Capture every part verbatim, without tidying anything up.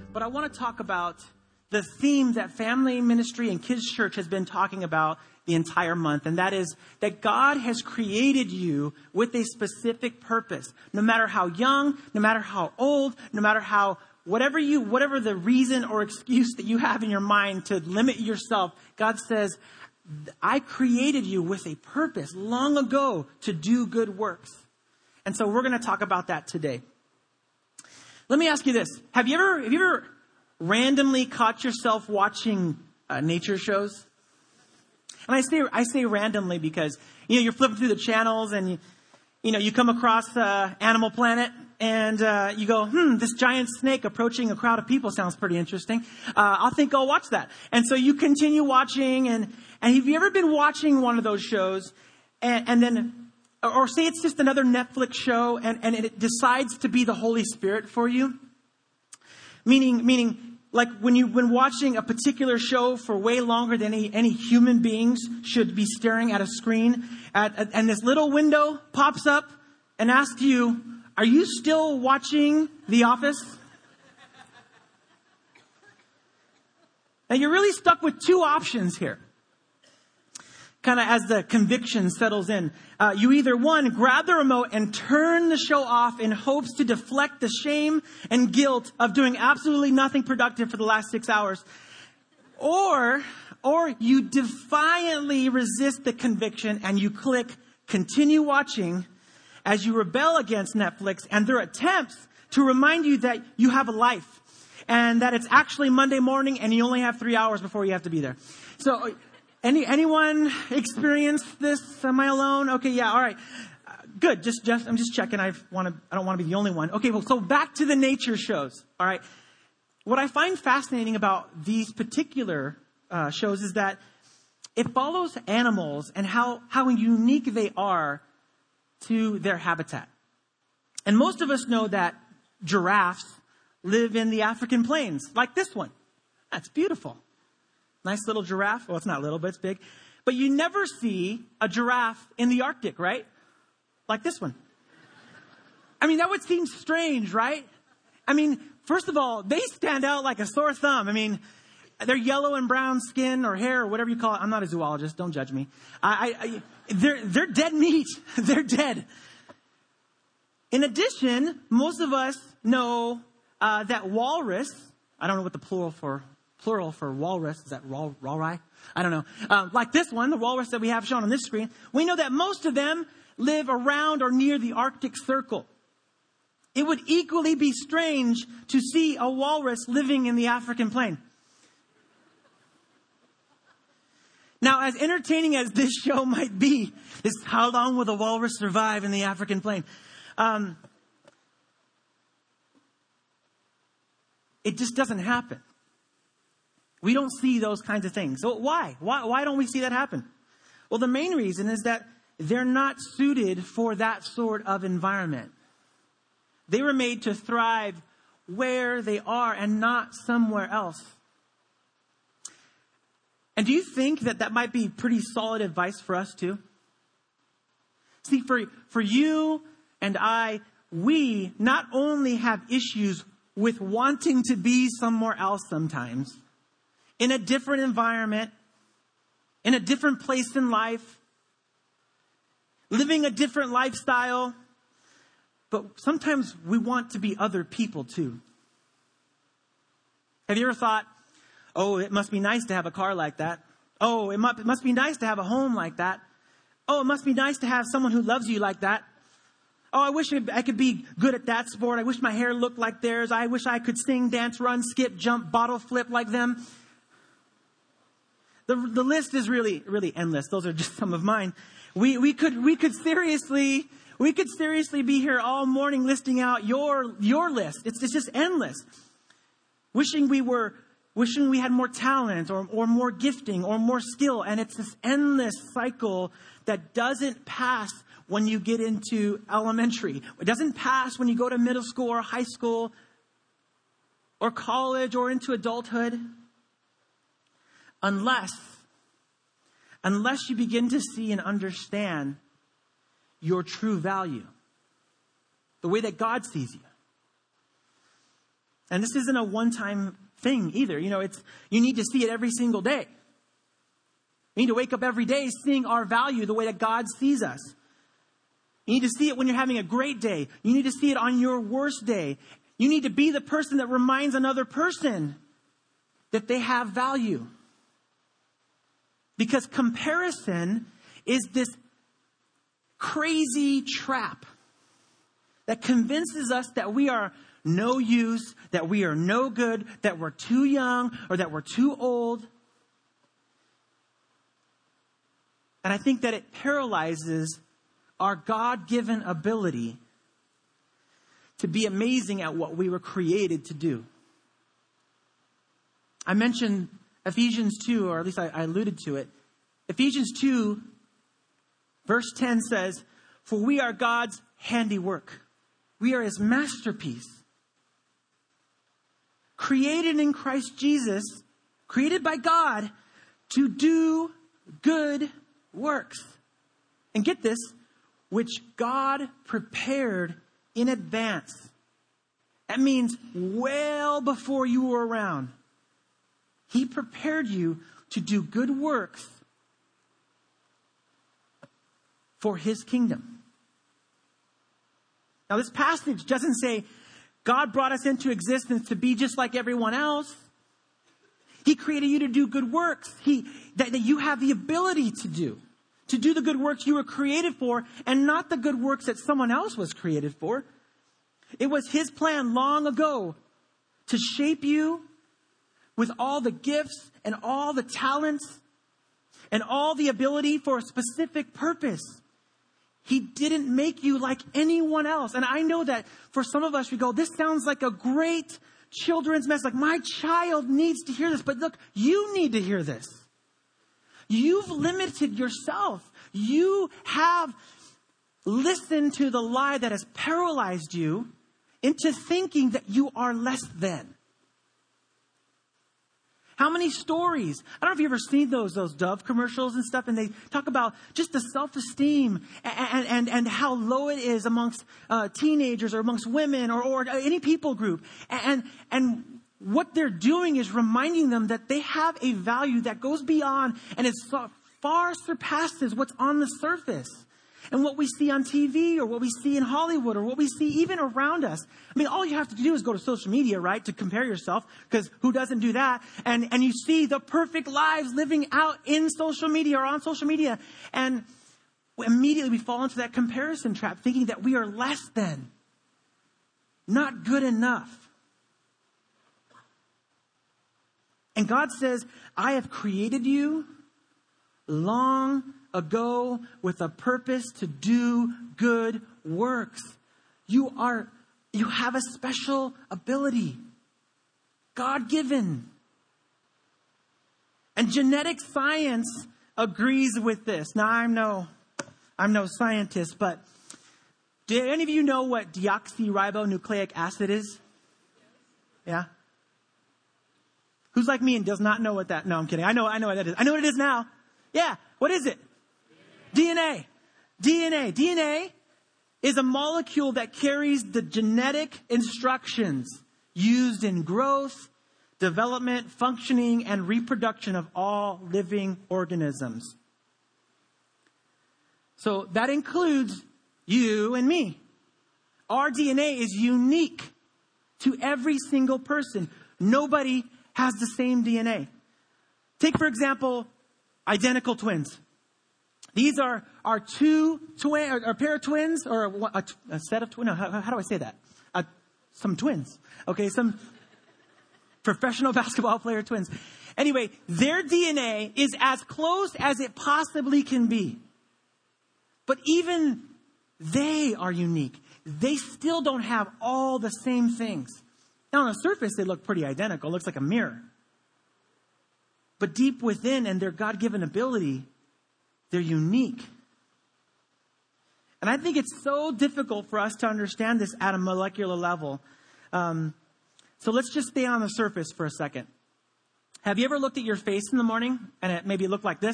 but I want to talk about the theme that Family Ministry and Kids Church has been talking about the entire month. And that is that God has created you with a specific purpose. No matter how young, no matter how old, no matter how, whatever you, whatever the reason or excuse that you have in your mind to limit yourself, God says, I created you with a purpose long ago to do good works. And so we're going to talk about that today. Let me ask you this. Have you ever, have you ever randomly caught yourself watching uh, nature shows? And I say, I say randomly because, you know, you're flipping through the channels and you, you know, you come across uh, Animal Planet and uh, you go, hmm, this giant snake approaching a crowd of people sounds pretty interesting. Uh, I'll think I'll watch that. And so you continue watching and, and have you ever been watching one of those shows and, and then, or say it's just another Netflix show and, and it decides to be the Holy Spirit for you? Meaning, meaning, like when you've been watching a particular show for way longer than any, any human beings should be staring at a screen, at, at, and this little window pops up and asks you, are you still watching The Office? Now you're really stuck with two options here. Kind of as the conviction settles in. Uh, you either, one, grab the remote and turn the show off in hopes to deflect the shame and guilt of doing absolutely nothing productive for the last six hours. Or, or you defiantly resist the conviction and you click continue watching as you rebel against Netflix and their attempts to remind you that you have a life and that it's actually Monday morning and you only have three hours before you have to be there. So, Any anyone experienced this? Am I alone? Okay, yeah, all right, uh, good. Just just I'm just checking. I want to. I don't want to be the only one. Okay, well, so back to the nature shows. All right, what I find fascinating about these particular uh, shows is that it follows animals and how how unique they are to their habitat. And most of us know that giraffes live in the African plains, like this one. That's beautiful. Nice little giraffe. Well, it's not little, but it's big. But you never see a giraffe in the Arctic, right? Like this one. I mean, that would seem strange, right? I mean, first of all, they stand out like a sore thumb. I mean, they're yellow and brown skin or hair or whatever you call it. I'm not a zoologist. Don't judge me. I, I, I, they're, they're dead meat. They're dead. In addition, most of us know uh, that walrus, I don't know what the plural for Plural for walrus. Is that wal, walrus? I don't know. Um, like this one, the walrus that we have shown on this screen. We know that most of them live around or near the Arctic Circle. It would equally be strange to see a walrus living in the African plain. Now, as entertaining as this show might be, this how long will the walrus survive in the African plain? Um, it just doesn't happen. We don't see those kinds of things. So why? Why, why don't we see that happen? Well, the main reason is that they're not suited for that sort of environment. They were made to thrive where they are and not somewhere else. And do you think that that might be pretty solid advice for us too? See, for, for you and I, we not only have issues with wanting to be somewhere else sometimes, in a different environment, in a different place in life, living a different lifestyle. But sometimes we want to be other people too. Have you ever thought, oh, it must be nice to have a car like that. Oh, it must, it must be nice to have a home like that. Oh, it must be nice to have someone who loves you like that. Oh, I wish I could be good at that sport. I wish my hair looked like theirs. I wish I could sing, dance, run, skip, jump, bottle flip like them. The, the list is really, really endless. Those are just some of mine. We, we could, we could seriously, we could seriously be here all morning listing out your, your list. It's, it's just endless. Wishing we were, wishing we had more talent or, or more gifting or more skill. And it's this endless cycle that doesn't pass when you get into elementary. It doesn't pass when you go to middle school or high school or college or into adulthood. Unless, unless you begin to see and understand your true value, the way that God sees you. And this isn't a one-time thing either. You know, it's, you need to see it every single day. You need to wake up every day seeing our value the way that God sees us. You need to see it when you're having a great day. You need to see it on your worst day. You need to be the person that reminds another person that they have value. Because comparison is this crazy trap that convinces us that we are no use, that we are no good, that we're too young, or that we're too old. And I think that it paralyzes our God-given ability to be amazing at what we were created to do. I mentioned Ephesians two, or at least I, I alluded to it. Ephesians two, verse ten says, "For we are God's handiwork. We are his masterpiece. Created in Christ Jesus, created by God to do good works." And get this, which God prepared in advance. That means well before you were around. He prepared you to do good works for his kingdom. Now, this passage doesn't say God brought us into existence to be just like everyone else. He created you to do good works. He, that, that you have the ability to do. To do the good works you were created for, and not the good works that someone else was created for. It was his plan long ago to shape you with all the gifts and all the talents and all the ability for a specific purpose. He didn't make you like anyone else. And I know that for some of us, we go, this sounds like a great children's message. Like, my child needs to hear this. But look, you need to hear this. You've limited yourself. You have listened to the lie that has paralyzed you into thinking that you are less than. How many stories? I don't know if you've ever seen those, those Dove commercials and stuff, and they talk about just the self-esteem and, and, and how low it is amongst uh, teenagers or amongst women or, or any people group. And, and what they're doing is reminding them that they have a value that goes beyond and is so far surpasses what's on the surface. And what we see on T V or what we see in Hollywood or what we see even around us. I mean, all you have to do is go to social media, right, to compare yourself, because who doesn't do that? And, and you see the perfect lives living out in social media or on social media. And immediately we fall into that comparison trap, thinking that we are less than, not good enough. And God says, I have created you long ago with a purpose to do good works. You are, you have a special ability. God-given. And genetic science agrees with this. Now, I'm no, I'm no scientist, but do any of you know what deoxyribonucleic acid is? Yeah? Who's like me and does not know what that, no, I'm kidding. I know, I know what that is. I know what it is now. Yeah. What is it? D N A. D N A. D N A is a molecule that carries the genetic instructions used in growth, development, functioning, and reproduction of all living organisms. So that includes you and me. Our D N A is unique to every single person. Nobody has the same D N A. Take, for example, identical twins. These are, are two twin, or a pair of twins, or a, a, a set of twins. No, how, how do I say that? Uh, some twins. Okay, some professional basketball player twins. Anyway, their D N A is as close as it possibly can be. But even they are unique. They still don't have all the same things. Now, on the surface, they look pretty identical. It looks like a mirror. But deep within, and their God-given ability, they're unique. And I think it's so difficult for us to understand this at a molecular level. Um, so let's just stay on the surface for a second. Have you ever looked at your face in the morning and it maybe looked like this?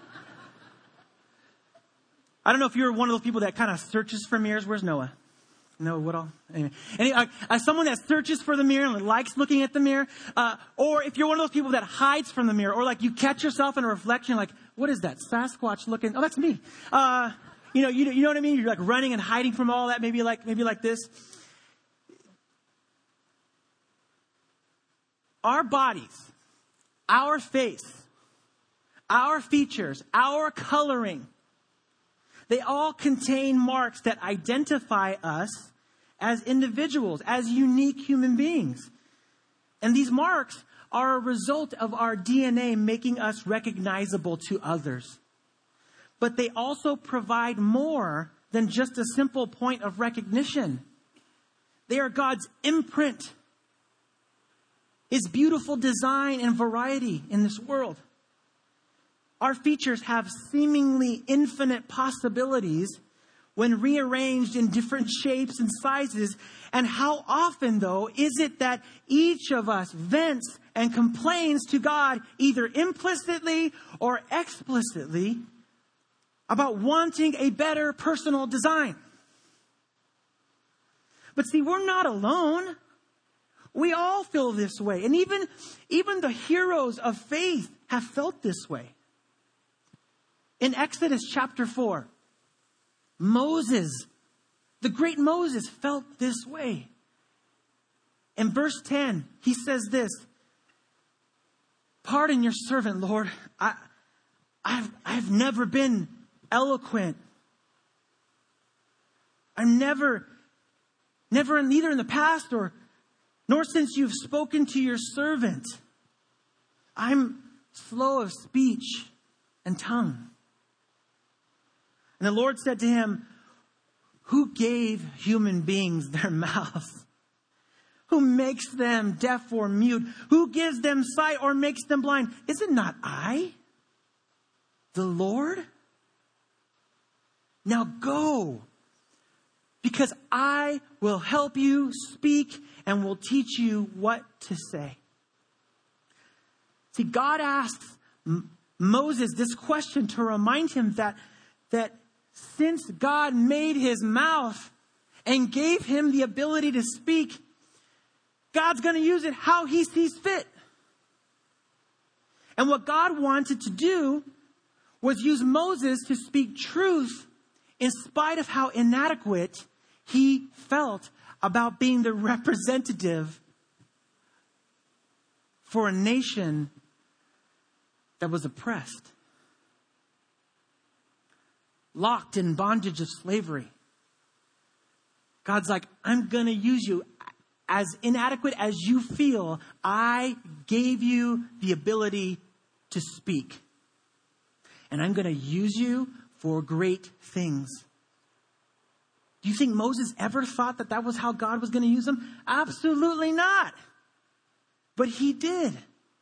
I don't know if you're one of those people that kind of searches for mirrors. Where's Noah? No, what all? Anyway, Any, uh, as someone that searches for the mirror and likes looking at the mirror, uh, or if you're one of those people that hides from the mirror, or like you catch yourself in a reflection, like, what is that Sasquatch looking? Oh, that's me. Uh, you know, you, you know what I mean? You're like running and hiding from all that. Maybe like, maybe like this. Our bodies, our face, our features, our coloring, they all contain marks that identify us as individuals, as unique human beings. And these marks are a result of our D N A making us recognizable to others. But they also provide more than just a simple point of recognition. They are God's imprint, His beautiful design and variety in this world. Our features have seemingly infinite possibilities when rearranged in different shapes and sizes. And how often, though, is it that each of us vents and complains to God, either implicitly or explicitly, about wanting a better personal design? But see, we're not alone. We all feel this way. And even, even the heroes of faith have felt this way. In Exodus chapter four, Moses, the great Moses, felt this way. In verse ten, he says this, "Pardon your servant, Lord. I, I've, I've never been eloquent. I'm never, never, neither in the past or nor since you've spoken to your servant. I'm slow of speech and tongue." And the Lord said to him, "Who gave human beings their mouths? Who makes them deaf or mute? Who gives them sight or makes them blind? Is it not I, the Lord? Now go, because I will help you speak and will teach you what to say." See, God asks M- Moses this question to remind him that, that since God made his mouth and gave him the ability to speak, God's going to use it how he sees fit. And what God wanted to do was use Moses to speak truth in spite of how inadequate he felt about being the representative for a nation that was oppressed, locked in bondage of slavery. God's like, I'm going to use you. As inadequate as you feel, I gave you the ability to speak. And I'm going to use you for great things. Do you think Moses ever thought that that was how God was going to use him? Absolutely not. But he did.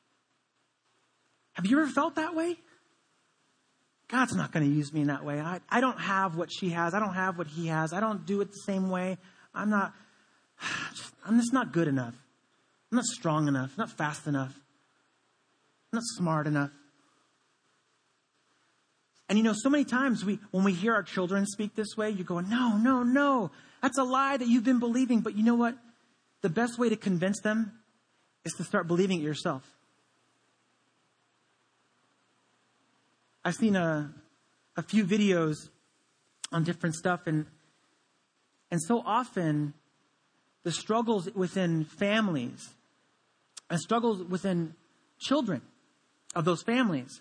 Have you ever felt that way? God's not going to use me in that way. I, I don't have what she has. I don't have what he has. I don't do it the same way. I'm not, I'm just not good enough. I'm not strong enough. I'm not fast enough. I'm not smart enough. And you know, so many times we, when we hear our children speak this way, you go, no, no, no. That's a lie that you've been believing. But you know what? The best way to convince them is to start believing it yourself. I've seen a, a few videos on different stuff, and and so often the struggles within families and struggles within children of those families,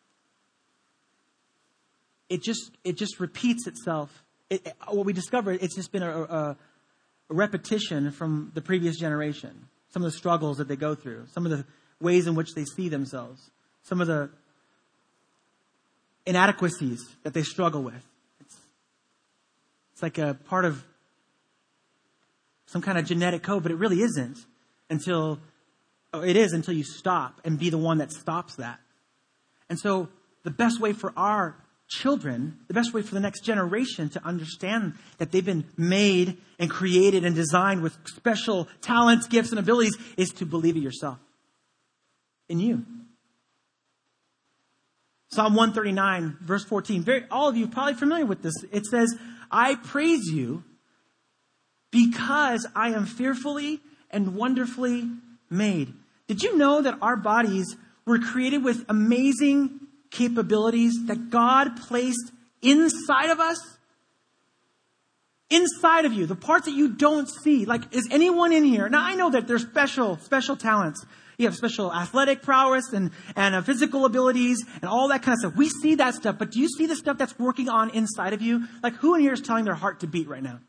it just it just repeats itself. It, it, what we discovered, it's just been a, a, a repetition from the previous generation. Some of the struggles that they go through, some of the ways in which they see themselves, some of the inadequacies that they struggle with. It's, it's like a part of some kind of genetic code, but it really isn't until, oh, it is until you stop and be the one that stops that. And so the best way for our children, the best way for the next generation to understand that they've been made and created and designed with special talents, gifts, and abilities is to believe it yourself. In you. Psalm one thirty-nine, verse fourteen. Very, all of you are probably familiar with this. It says, I praise you, because I am fearfully and wonderfully made. Did you know that our bodies were created with amazing capabilities that God placed inside of us? Inside of you, the parts that you don't see. Like, is anyone in here? Now, I know that there's special, special talents. You have special athletic prowess and, and uh, physical abilities and all that kind of stuff. We see that stuff, but do you see the stuff that's working on inside of you? Like, who in here is telling their heart to beat right now?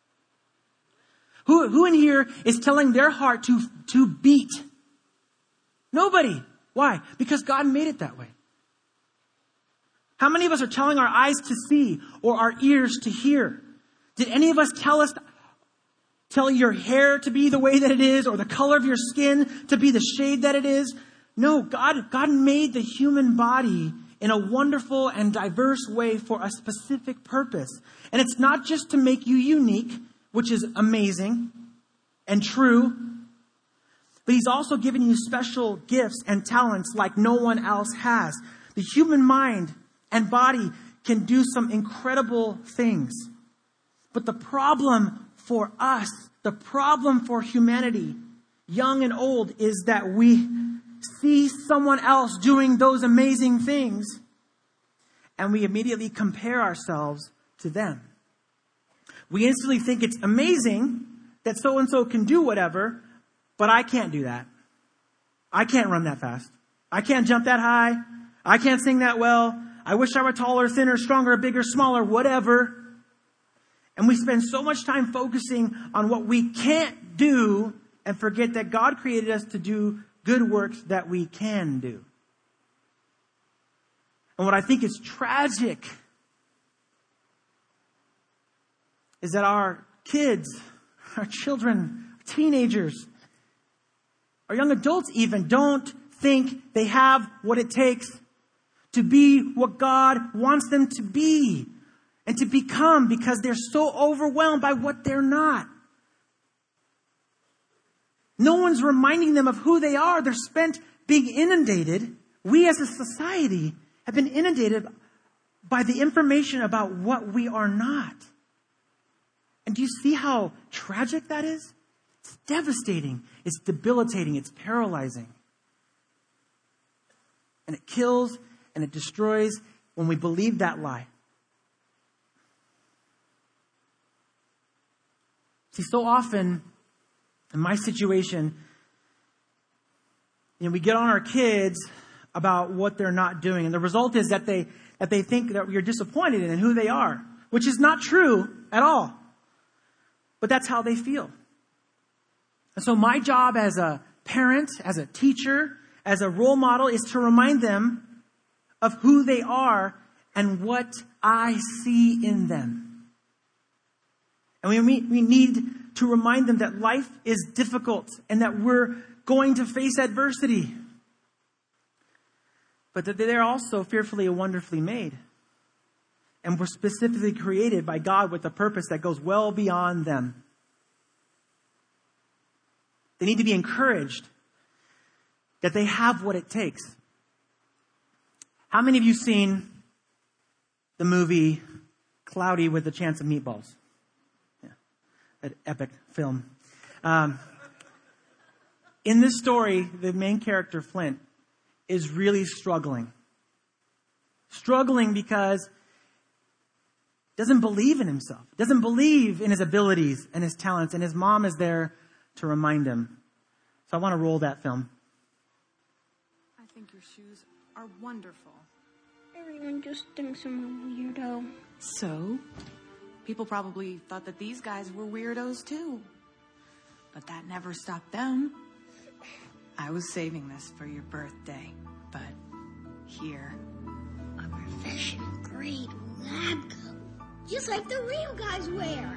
Who, who in here is telling their heart to, to beat? Nobody. Why? Because God made it that way. How many of us are telling our eyes to see or our ears to hear? Did any of us tell us, tell your hair to be the way that it is, or the color of your skin to be the shade that it is? No, God, God made the human body in a wonderful and diverse way for a specific purpose. And it's not just to make you unique, which is amazing and true, but He's also given you special gifts and talents like no one else has. The human mind and body can do some incredible things. But the problem for us, the problem for humanity, young and old, is that we see someone else doing those amazing things and we immediately compare ourselves to them. We instantly think it's amazing that so-and-so can do whatever, but I can't do that. I can't run that fast. I can't jump that high. I can't sing that well. I wish I were taller, thinner, stronger, bigger, smaller, whatever. And we spend so much time focusing on what we can't do and forget that God created us to do good works that we can do. And what I think is tragic is that our kids, our children, teenagers, our young adults even don't think they have what it takes to be what God wants them to be. And to become, because they're so overwhelmed by what they're not. No one's reminding them of who they are. They're spent being inundated. We as a society have been inundated by the information about what we are not. And do you see how tragic that is? It's devastating. It's debilitating. It's paralyzing. And it kills and it destroys when we believe that lie. See, so often, in my situation, you know, we get on our kids about what they're not doing. And the result is that they, that they think that we're disappointed in who they are, which is not true at all. But that's how they feel. And so my job as a parent, as a teacher, as a role model is to remind them of who they are and what I see in them. And we, we need to remind them that life is difficult and that we're going to face adversity. But that they're also fearfully and wonderfully made. And we're specifically created by God with a purpose that goes well beyond them. They need to be encouraged that they have what it takes. How many of you seen the movie Cloudy with a Chance of Meatballs? An epic film. Um, in this story, the main character, Flint, is really struggling. Struggling because he doesn't believe in himself. Doesn't believe in his abilities and his talents. And his mom is there to remind him. So I want to roll that film. I think your shoes are wonderful. Everyone just thinks I'm a weirdo. So? People probably thought that these guys were weirdos too. But that never stopped them. I was saving this for your birthday, but here. A professional grade lab coat. Just like the real guys wear.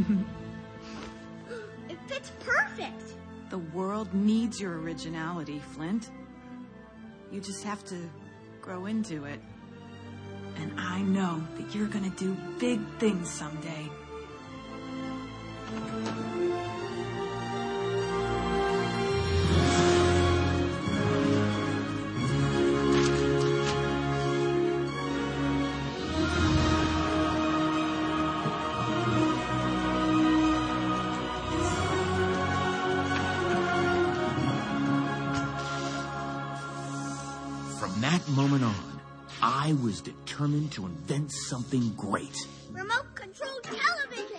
It fits perfect. The world needs your originality, Flint. You just have to grow into it. And I know that you're gonna do big things someday. From that moment on, I was determined to invent something great. Remote control television.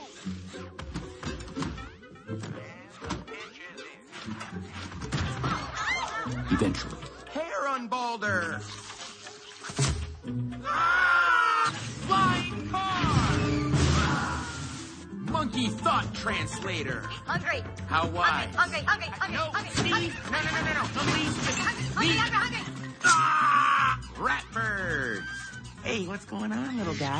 Eventually. Hair on Boulder. Ah! Flying car. Monkey thought translator. Hungry. How wide? Hungry, hungry, hungry, No, hungry, Steve. hungry. No, no, no, no, no. Elise, just Hungry, leave. hungry, hungry. Ah! Ratbirds. Hey, what's going on, little guy?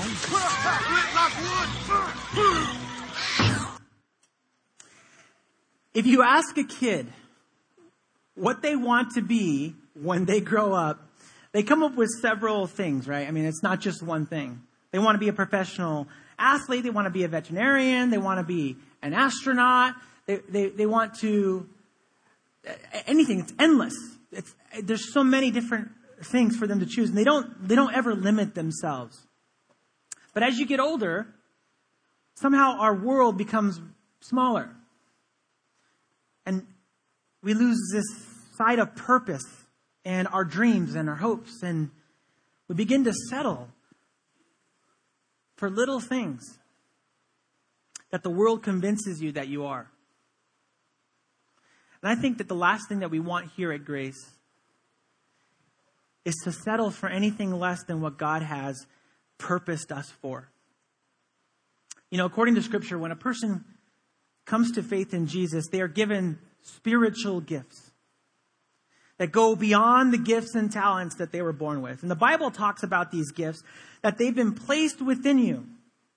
If you ask a kid what they want to be when they grow up, they come up with several things, right? I mean, it's not just one thing. They want to be a professional athlete. They want to be a veterinarian. They want to be an astronaut. They, they, they want to, anything. It's endless. It's, there's so many different things for them to choose, and they don't, they don't ever limit themselves. But as you get older, somehow our world becomes smaller. And we lose this sight of purpose and our dreams and our hopes, and we begin to settle for little things that the world convinces you that you are. And I think that the last thing that we want here at Grace is to settle for anything less than what God has purposed us for. You know, according to Scripture, when a person comes to faith in Jesus, they are given spiritual gifts that go beyond the gifts and talents that they were born with. And the Bible talks about these gifts, that they've been placed within you.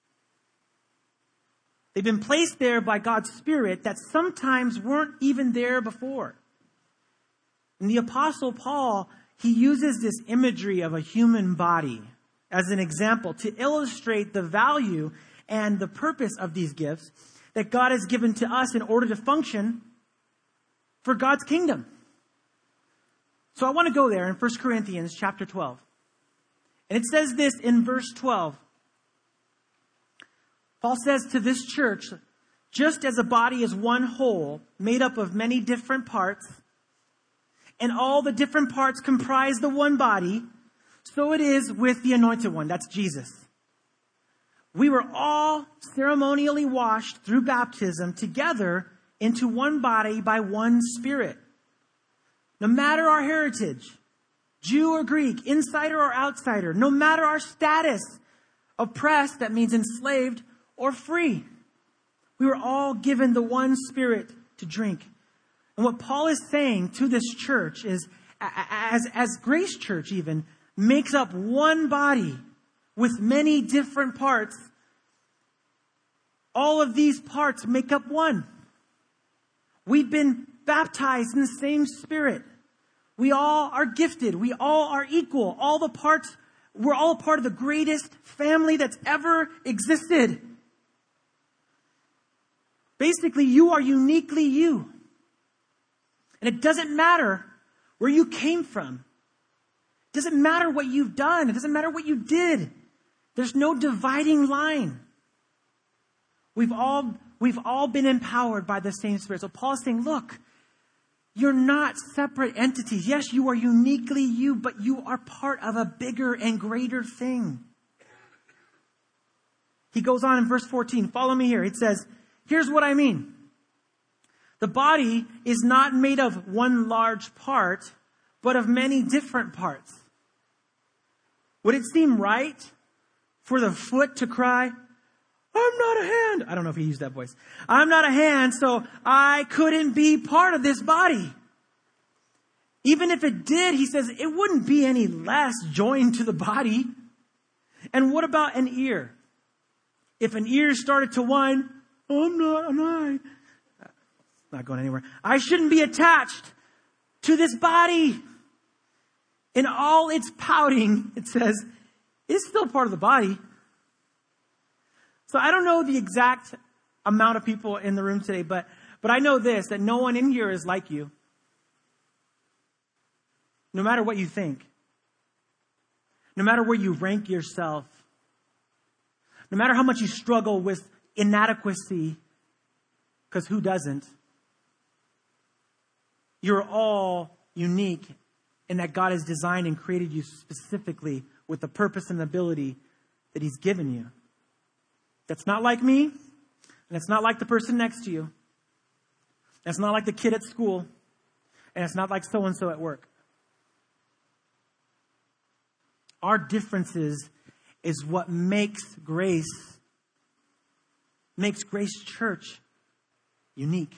They've been placed there by God's Spirit that sometimes weren't even there before. And the Apostle Paul, he uses this imagery of a human body as an example to illustrate the value and the purpose of these gifts that God has given to us in order to function for God's kingdom. So I want to go there in First Corinthians chapter twelve. And it says this in verse twelve. Paul says to this church, just as a body is one whole, made up of many different parts, and all the different parts comprise the one body, so it is with the Anointed One. That's Jesus. We were all ceremonially washed through baptism together into one body by one Spirit. No matter our heritage, Jew or Greek, insider or outsider, no matter our status, oppressed, that means enslaved, or free, we were all given the one Spirit to drink. And what Paul is saying to this church is, as, as Grace Church even, makes up one body with many different parts, all of these parts make up one. We've been baptized in the same Spirit. We all are gifted. We all are equal. All the parts, we're all part of the greatest family that's ever existed. Basically, you are uniquely you. And it doesn't matter where you came from. It doesn't matter what you've done. It doesn't matter what you did. There's no dividing line. We've all, we've all been empowered by the same Spirit. So Paul's saying, look, you're not separate entities. Yes, you are uniquely you, but you are part of a bigger and greater thing. He goes on in verse fourteen. Follow me here. It says, here's what I mean. The body is not made of one large part, but of many different parts. Would it seem right for the foot to cry, I'm not a hand? I don't know if he used that voice. I'm not a hand, so I couldn't be part of this body. Even if it did, he says, it wouldn't be any less joined to the body. And what about an ear? If an ear started to whine, I'm not an eye. Not going anywhere. I shouldn't be attached to this body. In all its pouting, it says, it's still part of the body. So I don't know the exact amount of people in the room today, but, but I know this, that no one in here is like you. No matter what you think. No matter where you rank yourself. No matter how much you struggle with inadequacy, because who doesn't? You're all unique and that God has designed and created you specifically with the purpose and ability that he's given you. That's not like me, and it's not like the person next to you. That's not like the kid at school, and it's not like so-and-so at work. Our differences is what makes Grace, makes Grace Church unique.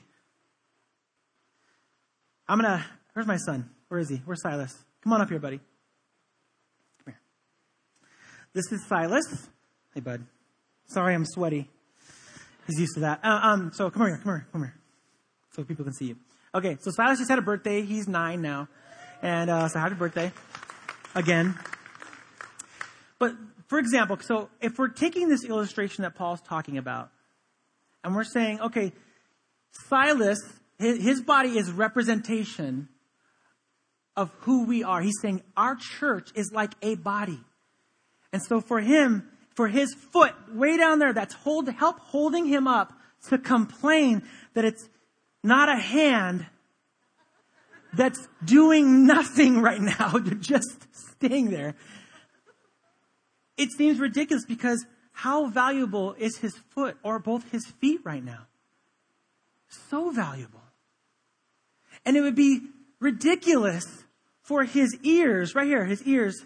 I'm going to, where's my son? Where is he? Where's Silas? Come on up here, buddy. Come here. This is Silas. Hey, bud. Sorry, I'm sweaty. He's used to that. Uh, um, so come here, come here, come here. So people can see you. Okay, so Silas just had a birthday. He's nine now. And uh, so happy birthday. Again. But, for example, so if we're taking this illustration that Paul's talking about, and we're saying, okay, Silas, his, his body is representation of who we are. He's saying our church is like a body. And so for him, for his foot way down there, that's hold, help holding him up to complain that it's not a hand that's doing nothing right now, just staying there. It seems ridiculous because how valuable is his foot or both his feet right now? So valuable. And it would be ridiculous for his ears, right here, his ears,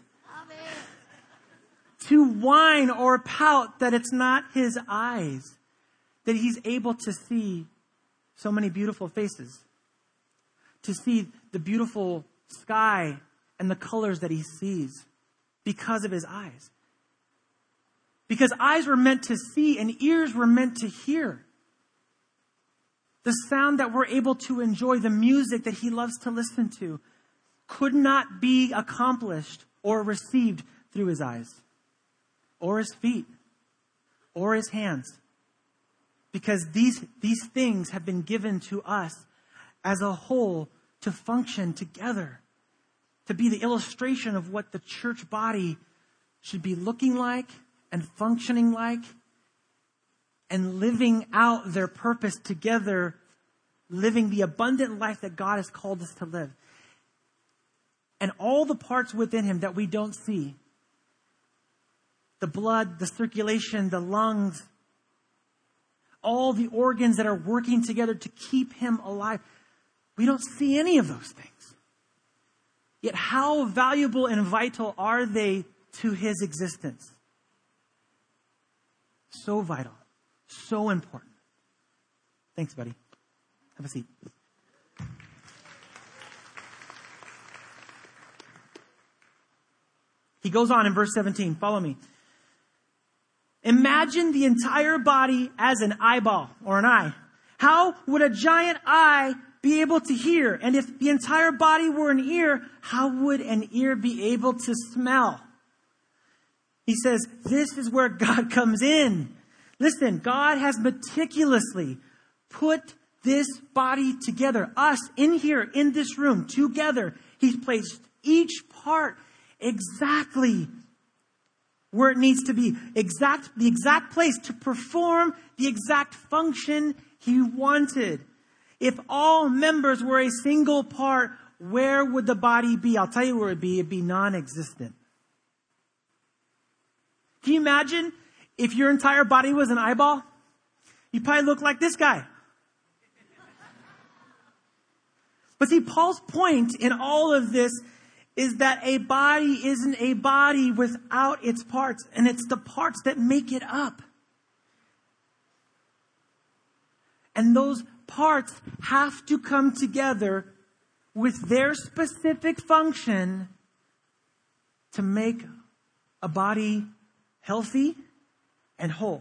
to whine or pout that it's not his eyes, that he's able to see so many beautiful faces, to see the beautiful sky and the colors that he sees because of his eyes. Because eyes were meant to see and ears were meant to hear. The sound that we're able to enjoy, the music that he loves to listen to, could not be accomplished or received through his eyes, or his feet, or his hands. Because these, these things have been given to us as a whole to function together, to be the illustration of what the church body should be looking like and functioning like and living out their purpose together, living the abundant life that God has called us to live. And all the parts within him that we don't see, the blood, the circulation, the lungs, all the organs that are working together to keep him alive. We don't see any of those things. Yet how valuable and vital are they to his existence? So vital. So important. Thanks, buddy. Have a seat. He goes on in verse seventeen. Follow me. Imagine the entire body as an eyeball or an eye. How would a giant eye be able to hear? And if the entire body were an ear, how would an ear be able to smell? He says, this is where God comes in. Listen, God has meticulously put this body together. Us in here, in this room, together. He's placed each part exactly where it needs to be. Exact, the exact place to perform the exact function he wanted. If all members were a single part, where would the body be? I'll tell you where it would be. It'd be non-existent. Can you imagine if your entire body was an eyeball? You'd probably look like this guy. But see, Paul's point in all of this is that a body isn't a body without its parts, and it's the parts that make it up. And those parts have to come together with their specific function to make a body healthy and whole.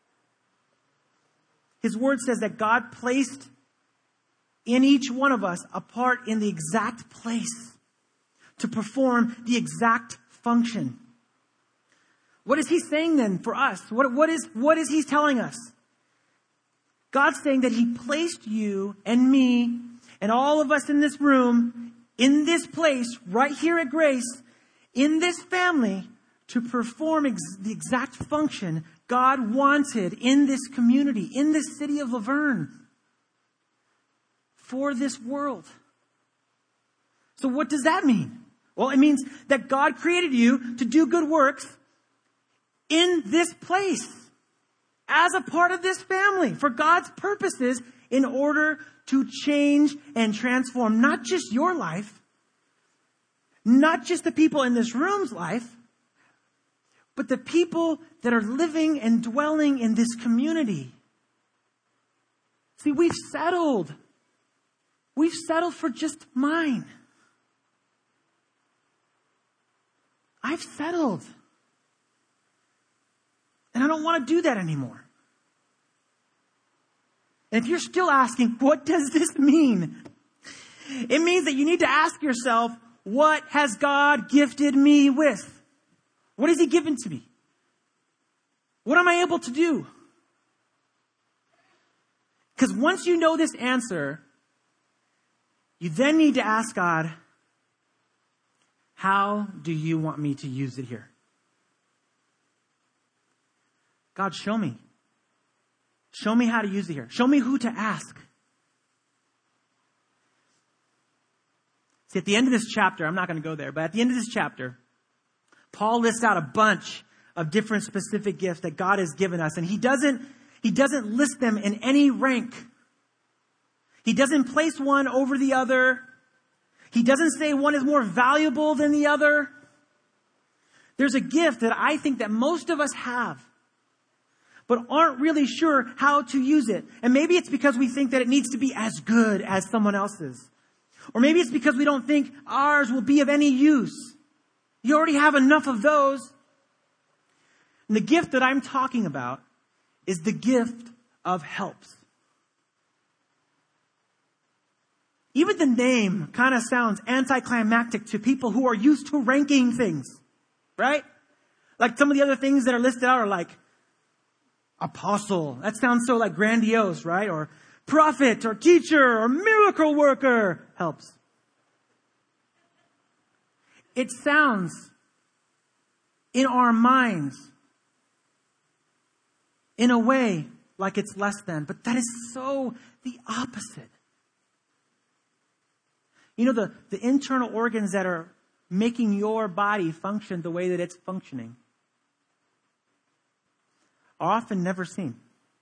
His word says that God placed in each one of us a part in the exact place to perform the exact function. What is he saying then for us? What, what is, what is he telling us? God's saying that he placed you and me and all of us in this room, in this place, right here at Grace, in this family, to perform ex- the exact function God wanted in this community, in this city of Laverne, for this world. So what does that mean? Well, it means that God created you to do good works in this place as a part of this family for God's purposes in order to change and transform not just your life, not just the people in this room's life, but the people that are living and dwelling in this community. See, we've settled. We've settled for just mine. I've settled. And I don't want to do that anymore. And if you're still asking, what does this mean? It means that you need to ask yourself, what has God gifted me with? What has He given to me? What am I able to do? Because once you know this answer, you then need to ask God, how do you want me to use it here? God, show me. Show me how to use it here. Show me who to ask. See, at the end of this chapter, I'm not going to go there, but at the end of this chapter, Paul lists out a bunch of different specific gifts that God has given us. And he doesn't, he doesn't list them in any rank. He doesn't place one over the other. He doesn't say one is more valuable than the other. There's a gift that I think that most of us have, but aren't really sure how to use it. And maybe it's because we think that it needs to be as good as someone else's. Or maybe it's because we don't think ours will be of any use. You already have enough of those. And the gift that I'm talking about is the gift of helps. Even the name kind of sounds anticlimactic to people who are used to ranking things, right? Like some of the other things that are listed out are like apostle. That sounds so like grandiose, right? Or prophet or teacher or miracle worker. Helps. It sounds in our minds in a way like it's less than, but that is so the opposite. You know, the, the internal organs that are making your body function the way that it's functioning are often never seen.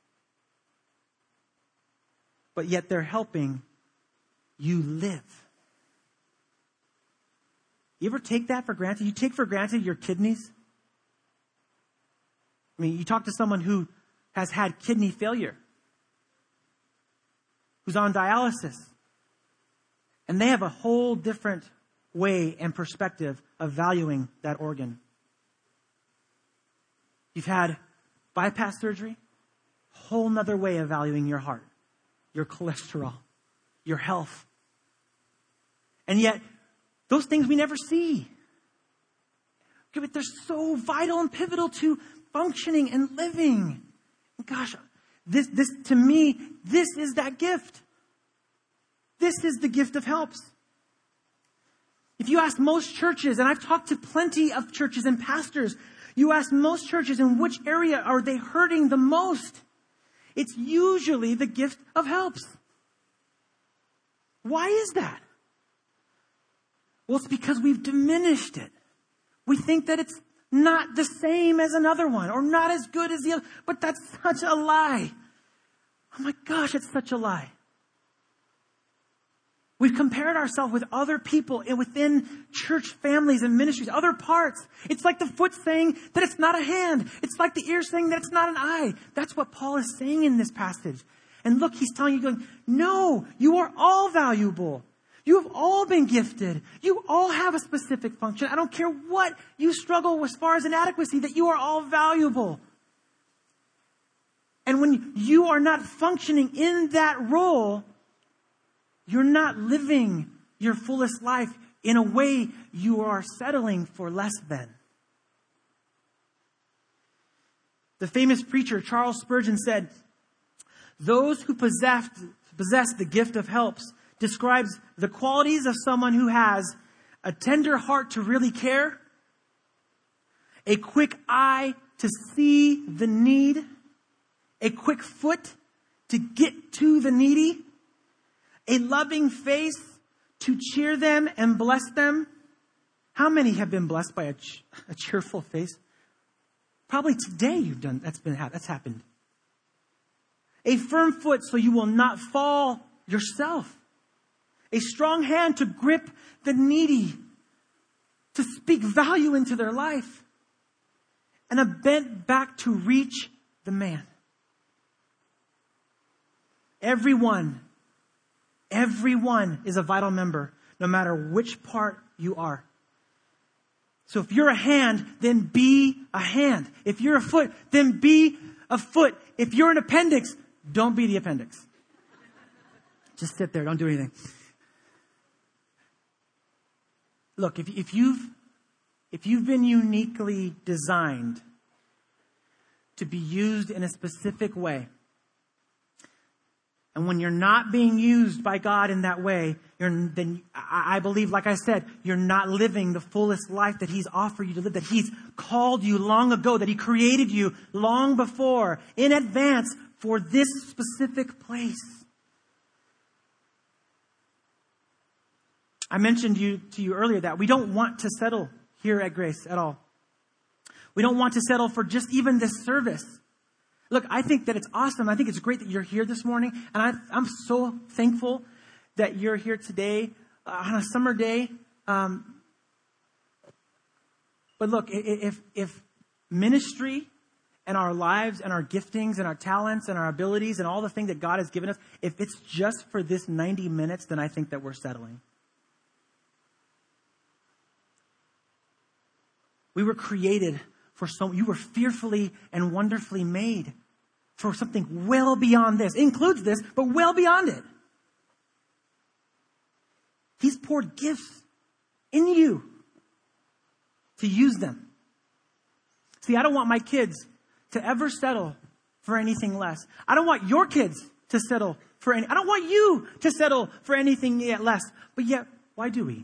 But yet they're helping you live. You ever take that for granted? You take for granted your kidneys? I mean, you talk to someone who has had kidney failure, who's on dialysis, and they have a whole different way and perspective of valuing that organ. You've had bypass surgery, whole nother way of valuing your heart, your cholesterol, your health. And yet, those things we never see. But they're so vital and pivotal to functioning and living. Gosh, this, this to me, this is that gift. This is the gift of helps. If you ask most churches, and I've talked to plenty of churches and pastors, you ask most churches in which area are they hurting the most? It's usually the gift of helps. Why is that? Well, it's because we've diminished it. We think that it's not the same as another one or not as good as the other. But that's such a lie. Oh my gosh, it's such a lie. We've compared ourselves with other people within church families and ministries, other parts. It's like the foot saying that it's not a hand. It's like the ear saying that it's not an eye. That's what Paul is saying in this passage. And look, he's telling you, going, no, you are all valuable. You have all been gifted. You all have a specific function. I don't care what you struggle with as far as inadequacy, that you are all valuable. And when you are not functioning in that role, you're not living your fullest life. In a way, you are settling for less than. The famous preacher Charles Spurgeon said, those who possess, possess the gift of helps describes the qualities of someone who has a tender heart to really care, a quick eye to see the need, a quick foot to get to the needy, a loving face to cheer them and bless them, How many have been blessed by a, ch- a cheerful face? Probably today you've done, that's been, that's happened. A firm foot so you will not fall yourself. A strong hand to grip the needy, to speak value into their life. And a bent back to reach the man. Everyone, everyone is a vital member, no matter which part you are. So if you're a hand, then be a hand. If you're a foot, then be a foot. If you're an appendix, don't be the appendix. Just sit there. Don't do anything. Look, if, if you've, if you've been uniquely designed to be used in a specific way, and when you're not being used by God in that way, you're, then I believe, like I said, you're not living the fullest life that He's offered you to live, that He's called you long ago, that He created you long before, in advance, for this specific place. I mentioned you, to you earlier that we don't want to settle here at Grace at all. We don't want to settle for just even this service. Look, I think that it's awesome. I think it's great that you're here this morning. And I, I'm so thankful that you're here today uh, on a summer day. Um, but look, if, if ministry and our lives and our giftings and our talents and our abilities and all the things that God has given us, if it's just for this ninety minutes, then I think that we're settling. We were created for so, you were fearfully and wonderfully made for something well beyond this. It includes this, but well beyond it. He's poured gifts in you to use them. See, I don't want my kids to ever settle for anything less. I don't want your kids to settle for any, I don't want you to settle for anything yet less. But yet, why do we?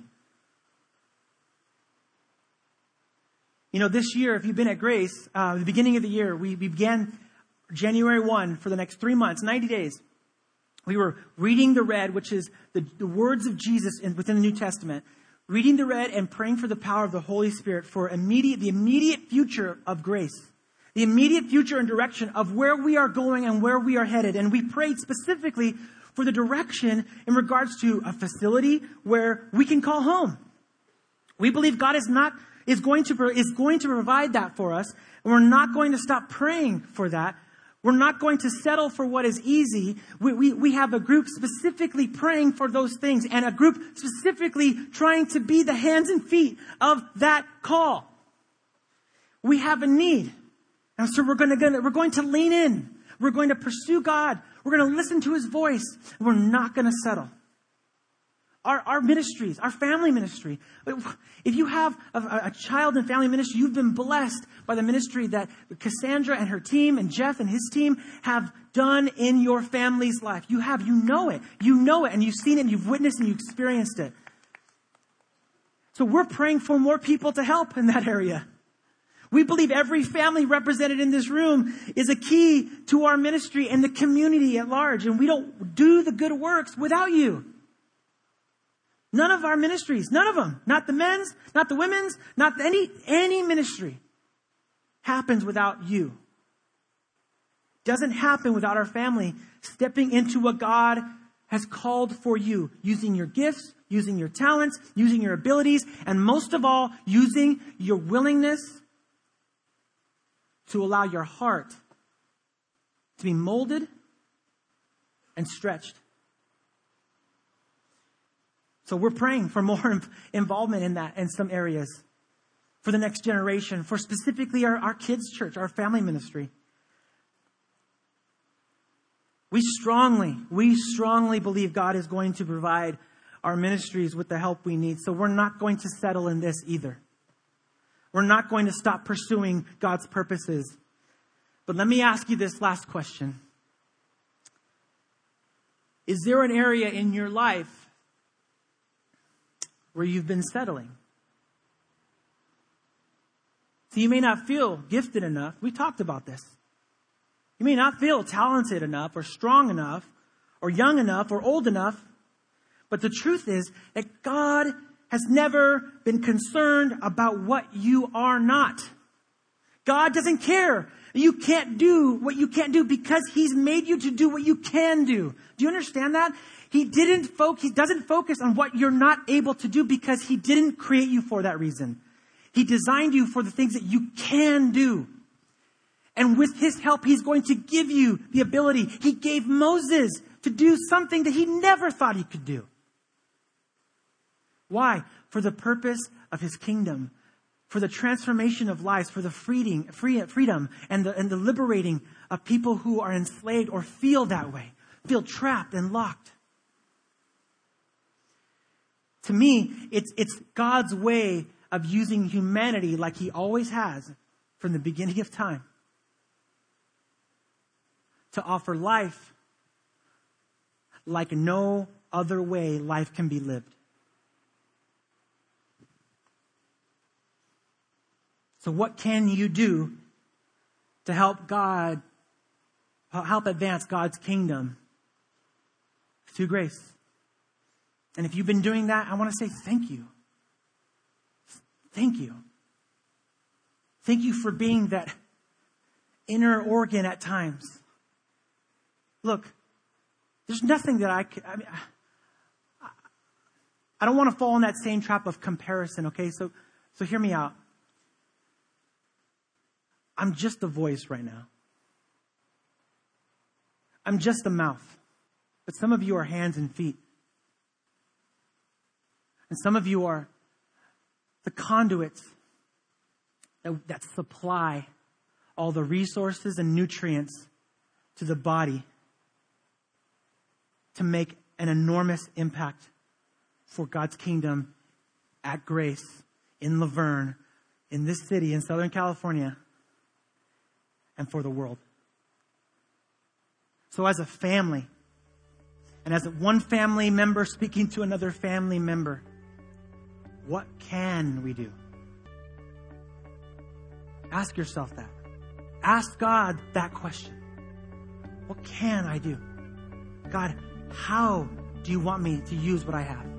You know, this year, if you've been at Grace, uh, the beginning of the year, we, we began January first for the next three months, ninety days. We were reading the Red, which is the, the words of Jesus in, within the New Testament. Reading the Red and praying for the power of the Holy Spirit for immediate, the immediate future of Grace. The immediate future and direction of where we are going and where we are headed. And we prayed specifically for the direction in regards to a facility where we can call home. We believe God is not is going to is going to provide that for us, and we're not going to stop praying for that. We're not going to settle for what is easy. We, we, we have a group specifically praying for those things, and a group specifically trying to be the hands and feet of that call. We have a need, and so we're going to we're going to lean in. We're going to pursue God. We're going to listen to His voice. We're not going to settle. Our, our ministries, our family ministry. If you have a, a child and family ministry, you've been blessed by the ministry that Cassandra and her team and Jeff and his team have done in your family's life. You have, you know it. You know it, and you've seen it, and you've witnessed, and you've experienced it. So we're praying for more people to help in that area. We believe every family represented in this room is a key to our ministry and the community at large, and we don't do the good works without you. None of our ministries, none of them, not the men's, not the women's, not any, any ministry happens without you. Doesn't happen without our family stepping into what God has called for you, using your gifts, using your talents, using your abilities, and most of all, using your willingness to allow your heart to be molded and stretched. So we're praying for more involvement in that, in some areas, for the next generation, for specifically our, our kids' church, our family ministry. We strongly, we strongly believe God is going to provide our ministries with the help we need. So we're not going to settle in this either. We're not going to stop pursuing God's purposes. But let me ask you this last question. Is there an area in your life where you've been settling? So you may not feel gifted enough. We talked about this. You may not feel talented enough or strong enough or young enough or old enough. But the truth is that God has never been concerned about what you are not. God doesn't care. You can't do what you can't do because he's made you to do what you can do. Do you understand that? He didn't focus, he doesn't focus on what you're not able to do because he didn't create you for that reason. He designed you for the things that you can do. And with his help, he's going to give you the ability. He gave Moses to do something that he never thought he could do. Why? For the purpose of his kingdom, for the transformation of lives, for the freeing, free, freedom and the, and the liberating of people who are enslaved or feel that way, feel trapped and locked. To me, it's, it's God's way of using humanity like he always has from the beginning of time to offer life like no other way life can be lived. So what can you do to help God, help advance God's kingdom through grace? And if you've been doing that, I want to say thank you. Thank you. Thank you for being that inner organ at times. Look, there's nothing that I could, I mean, I, I don't want to fall in that same trap of comparison, okay? So, so hear me out. I'm just the voice right now. I'm just the mouth. But some of you are hands and feet. And some of you are the conduits that, that supply all the resources and nutrients to the body to make an enormous impact for God's kingdom at Grace, in Laverne, in this city, in Southern California, and for the world. So as a family, and as one family member speaking to another family member, what can we do? Ask yourself that. Ask God that question. What can I do? God, how do you want me to use what I have?